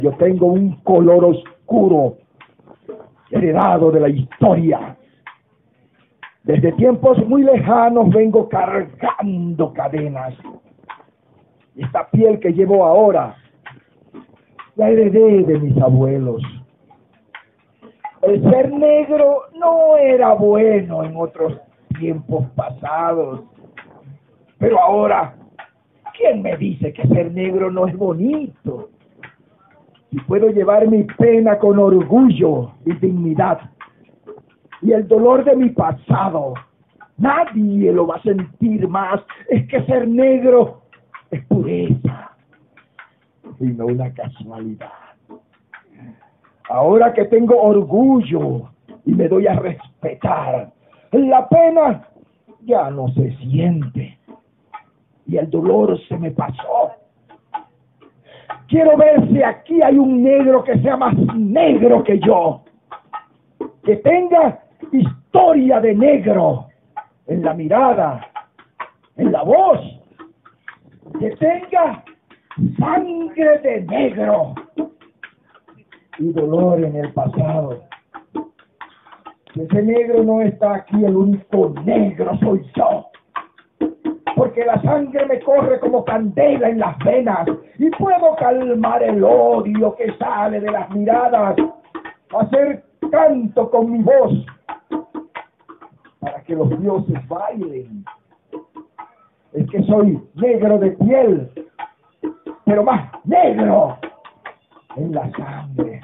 Yo tengo un color oscuro, heredado de la historia. Desde tiempos muy lejanos vengo cargando cadenas. Y esta piel que llevo ahora, la heredé de mis abuelos. El ser negro no era bueno en otros tiempos pasados. Pero ahora, ¿quién me dice que ser negro no es bonito? Y puedo llevar mi pena con orgullo y dignidad. Y el dolor de mi pasado, nadie lo va a sentir más. Es que ser negro es pureza y no una casualidad. Ahora que tengo orgullo y me doy a respetar, la pena ya no se siente y el dolor se me pasó. Quiero ver si aquí hay un negro que sea más negro que yo, que tenga historia de negro en la mirada, en la voz, que tenga sangre de negro y dolor en el pasado. Si ese negro no está aquí, el único negro soy yo. Porque la sangre me corre como candela en las venas y puedo calmar el odio que sale de las miradas, hacer canto con mi voz para que los dioses bailen. Es que soy negro de piel, pero más negro en la sangre.